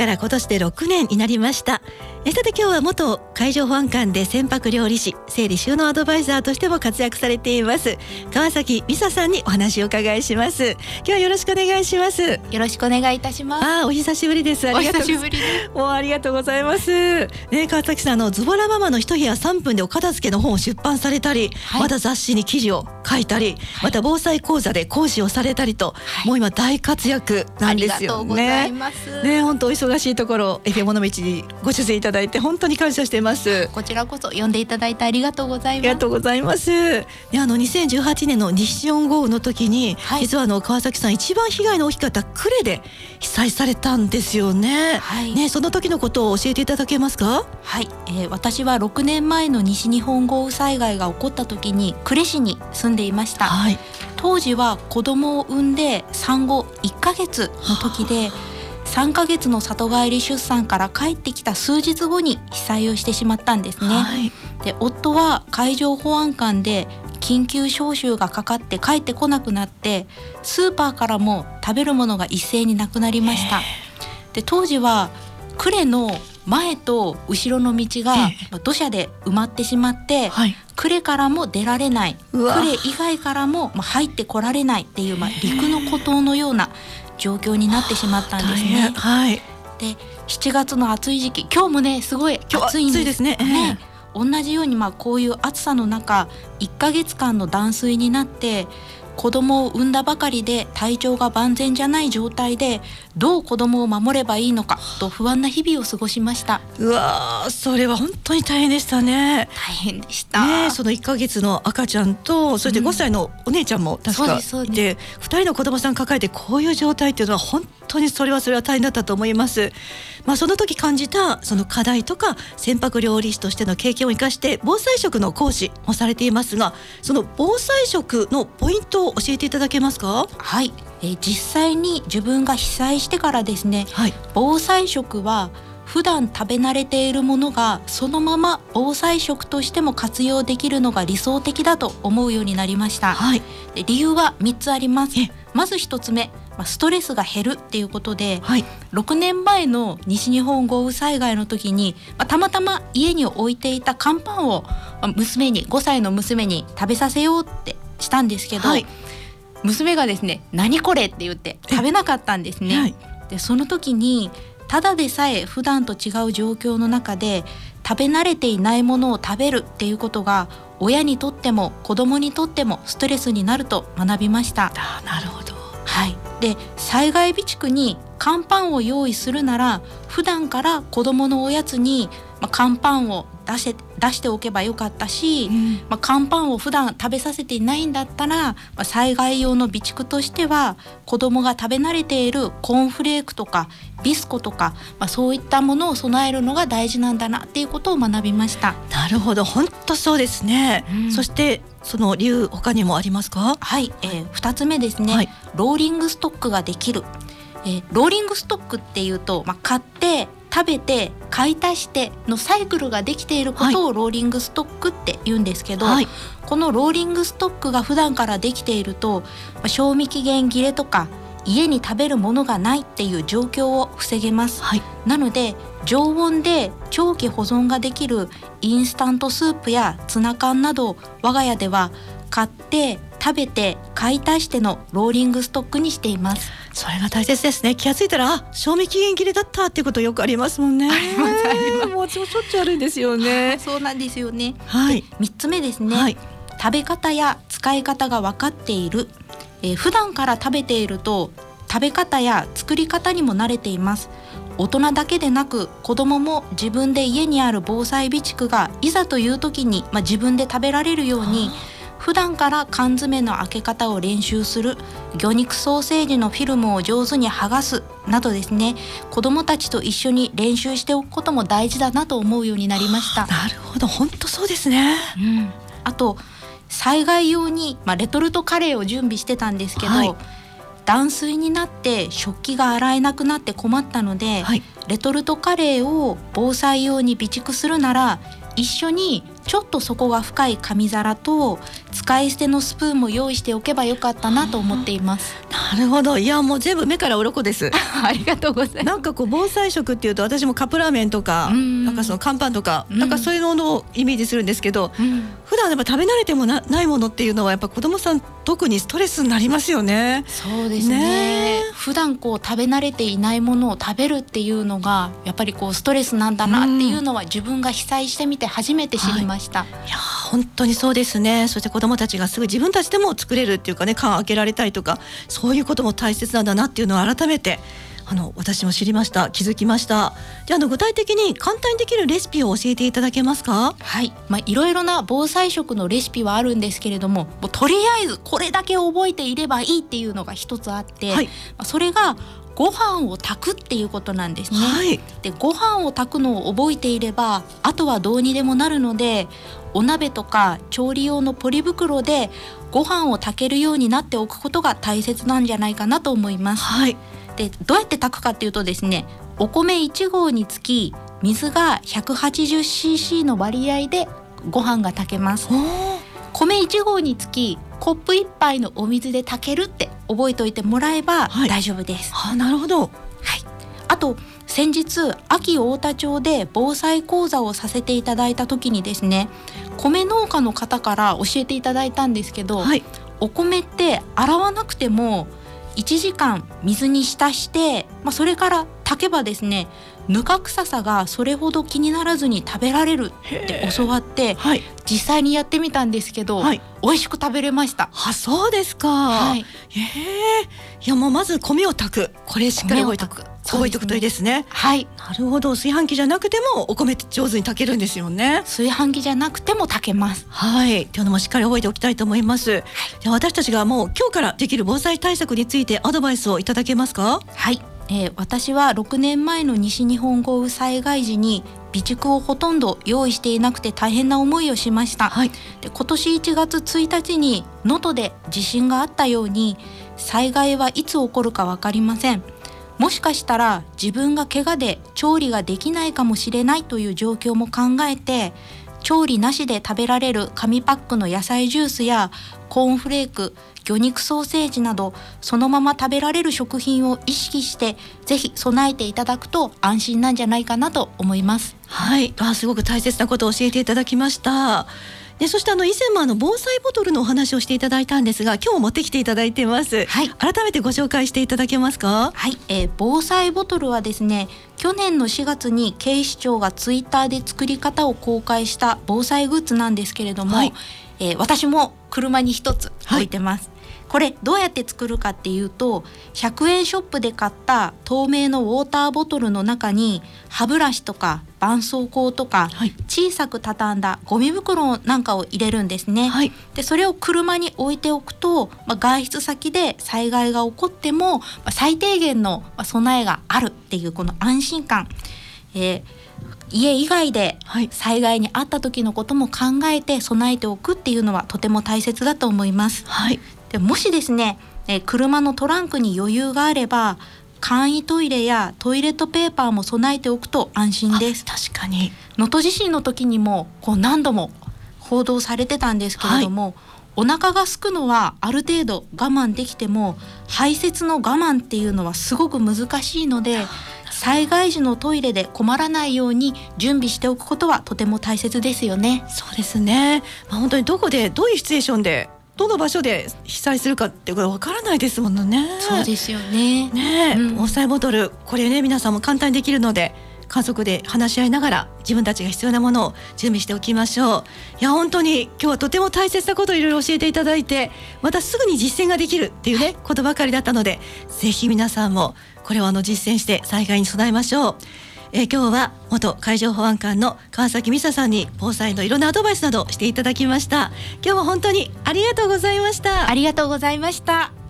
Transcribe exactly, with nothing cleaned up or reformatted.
から今年でろくねんになりました。えさて今日は元海上保安官で船舶料理士、整理収納アドバイザーとしても活躍されています川崎美沙さんにお話を伺いします。今日はよろしくお願いします。 よろしくお願いいたします。 あ、お久しぶりです。ありがとうお久しぶりです。 もうありがとうございます、ね、川崎さん、あのズボラママの一部屋さんぷんでお片付けの本を出版されたり、はい、また雑誌に記事を書いたり、はい、また防災講座で講師をされたりと、はい、もう今大活躍なんですよね。ありがとうございますね。本当お忙しいところ エフエム 尾道にご出演いただいて本当に感謝しています。 こちらこそ呼んでいただいてありがとうございます。 ありがとうございます。で、あのにせんじゅうはちねんの西日本豪雨の時に、はい、実はあの川崎さん一番被害の大きかった呉で被災されたんですよね、はい、ね、その時のことを教えていただけますか？ はい、えー、私はろくねんまえの西日本豪雨災害が起こった時に呉市に住んでいました、はい、当時は子供を産んで産後いっかげつの時で、さんかげつの里帰り出産から帰ってきた数日後に被災をしてしまったんですね、はい、で夫は海上保安官で緊急招集がかかって帰ってこなくなって、スーパーからも食べるものが一斉になくなりました。で、当時は呉の前と後ろの道が土砂で埋まってしまって、はい、呉からも出られない、呉以外からも入ってこられないっていう、まあ、陸の孤島のような状況になってしまったんですね、はい、でしちがつの暑い時期、今日もねすごい暑いんです、暑いですね、えーね、同じようにまあこういう暑さの中いっかげつかんの断水になって、子供を産んだばかりで体調が万全じゃない状態でどう子供を守ればいいのかと不安な日々を過ごしました。 うわー、それは本当に大変でしたね。 大変でした、 ね、そのいっかげつの赤ちゃんとそしてごさいのお姉ちゃんも確かいて、ふたりの子供さん抱えてこういう状態っていうのは本当にそれはそれは大変だったと思います。まあ、その時感じたその課題とか船舶料理士としての経験を生かして防災食の講師もされていますが、その防災食のポイントを教えていただけますか？ はい、えー、実際に自分が被災してからですね、はい、防災食は普段食べ慣れているものがそのまま防災食としても活用できるのが理想的だと思うようになりました、はい、で理由はみっつあります。まずひとつめ、ストレスが減るっていうことで、はい、ろくねんまえの西日本豪雨災害の時に、まあ、たまたま家に置いていた乾パンを娘にごさいの娘に食べさせようってしたんですけど、はい、娘がですね何これって言って食べなかったんですね、はい、でその時にただでさえ普段と違う状況の中で食べ慣れていないものを食べるっていうことが親にとっても子供にとってもストレスになると学びました。 あ、なるほど、 はい、で災害備蓄に乾パンを用意するなら普段から子どものおやつに、まあ、乾パンを出して、出しておけばよかったし、うんまあ、乾パンを普段食べさせていないんだったら、まあ、災害用の備蓄としては子どもが食べ慣れているコーンフレークとかビスコとか、まあ、そういったものを備えるのが大事なんだなっていうことを学びました。 なるほど、本当そうですね、うん、そしてその理由他にもありますか？ はい、えー、ふたつめですね、はい、ローリングストックができる、えー、ローリングストックっていうと、まあ、買って食べて買い足してのサイクルができていることをローリングストックって言うんですけど、はい、このローリングストックが普段からできていると、まあ、賞味期限切れとか家に食べるものがないっていう状況を防げます、はい、なので常温で長期保存ができるインスタントスープやツナ缶など我が家では買って食べて買い足してのローリングストックにしています。 それが大切ですね。気がついたらあ賞味期限切れだったっていうことよくありますもんね。 ありますあります。 もうしょっちゅうあるんですよね。 そうなんですよね、 はい、 みっつめですね、はい、食べ方や使い方が分かっている、えー、普段から食べていると食べ方や作り方にも慣れています。大人だけでなく子供も自分で家にある防災備蓄がいざという時に、まあ、自分で食べられるように普段から缶詰の開け方を練習する、魚肉ソーセージのフィルムを上手に剥がすなどですね、子どもたちと一緒に練習しておくことも大事だなと思うようになりました。 なるほど、本当そうですね、 うん、あと災害用に、まあ、レトルトカレーを準備してたんですけど、はい、 断水になって食器が洗えなくなって困ったので、はい、レトルトカレーを防災用に備蓄するなら一緒にちょっと底が深い紙皿と使い捨てのスプーンも用意しておけばよかったなと思っています。 なるほど。いやもう全部目から鱗ですありがとうございます。 なんかこう防災食っていうと私もカップラーメンとかなんかその乾パンとかなんかそういうのをイメージするんですけど、うん、普段やっぱ食べ慣れても な, ないものっていうのはやっぱ子どもさん特にストレスになりますよね。 そうです ね, ね普段こう食べ慣れていないものを食べるっていうのがやっぱりこうストレスなんだなっていうのは自分が被災してみて初めて知りました、はい、 いや本当にそうですね。そして子どもたちがすぐ自分たちでも作れるっていうかね、缶開けられたりとかそういうことも大切なんだなっていうのを改めてあの私も知りました。気づきました。じゃあ、あの具体的に簡単にできるレシピを教えていただけますか？ はい、まあ、いろいろな防災食のレシピはあるんですけれども、もうとりあえずこれだけ覚えていればいいっていうのが一つあって、はい、まあ、それがご飯を炊くっていうことなんですね、はい、でご飯を炊くのを覚えていればあとはどうにでもなるので、お鍋とか調理用のポリ袋でご飯を炊けるようになっておくことが大切なんじゃないかなと思います、はい、でどうやって炊くかっていうとですね、お米いち合につき水が ひゃくはちじゅうシーシー の割合でご飯が炊けます。米いち合につきコップいっぱいのお水で炊けるって覚えておいてもらえば大丈夫です、 はい、あ、なるほど、はい、 あと先日安芸太田町で防災講座をさせていただいた時にですね、米農家の方から教えていただいたんですけど、はい、お米って洗わなくてもいちじかん水に浸して、まあ、それから炊けばですね、ぬか臭さがそれほど気にならずに食べられるって教わって、はい、実際にやってみたんですけど、はい、美味しく食べれました。 あ、そうですか、はい、へえ。いやもうまず米を炊く、これしっかり覚えておく、覚えておくといいですね。はい、なるほど。炊飯器じゃなくてもお米って上手に炊けるんですよね。 炊飯器じゃなくても炊けます。 はい、というのもしっかり覚えておきたいと思います、はい、で私たちがもう今日からできる防災対策についてアドバイスをいただけますか？ はい、えー、私はろくねんまえの西日本豪雨災害時に備蓄をほとんど用意していなくて大変な思いをしました、はい、で今年いちがつついたちに能登で地震があったように、災害はいつ起こるか分かりません。もしかしたら自分が怪我で調理ができないかもしれないという状況も考えて、調理なしで食べられる紙パックの野菜ジュースやコーンフレーク、魚肉ソーセージなどそのまま食べられる食品を意識してぜひ備えていただくと安心なんじゃないかなと思います。 はい、あ、すごく大切なことを教えていただきました。でそしてあの以前もあの防災ボトルのお話をしていただいたんですが、今日も持ってきていただいてます、はい、改めてご紹介していただけますか？ はい、えー、防災ボトルはですね、去年のしがつに警視庁がツイッターで作り方を公開した防災グッズなんですけれども、はい、えー、私も車に一つ置いてます、はい。これどうやって作るかっていうと、ひゃくえんショップで買った透明のウォーターボトルの中に歯ブラシとか絆創膏とか、はい、小さく畳んだゴミ袋なんかを入れるんですね、はい、でそれを車に置いておくと、まあ、外出先で災害が起こっても、まあ、最低限の備えがあるっていうこの安心感、えー家以外で災害にあった時のことも考えて備えておくっていうのはとても大切だと思います、はい、でもしですね、え車のトランクに余裕があれば簡易トイレやトイレットペーパーも備えておくと安心です。 確かに能登地震の時にもこう何度も報道されてたんですけれども、はい、お腹が空くのはある程度我慢できても排泄の我慢っていうのはすごく難しいので、災害時のトイレで困らないように準備しておくことはとても大切ですよね。 そうですね、まあ、本当にどこでどういうシチュエーションでどの場所で被災するかってこれ分からないですもんね。 そうですよね。 ね、うん、防災ボトルこれね皆さんも簡単にできるので家族で話し合いながら自分たちが必要なものを準備しておきましょう。いや本当に今日はとても大切なことをいろいろ教えていただいて、またすぐに実践ができるっていうね、はい、ことばかりだったので、ぜひ皆さんもこれをあの実践して災害に備えましょう。えー、今日は元海上保安官の川崎美沙さんに防災のいろんなアドバイスなどしていただきました。今日は本当にありがとうございました。 ありがとうございました。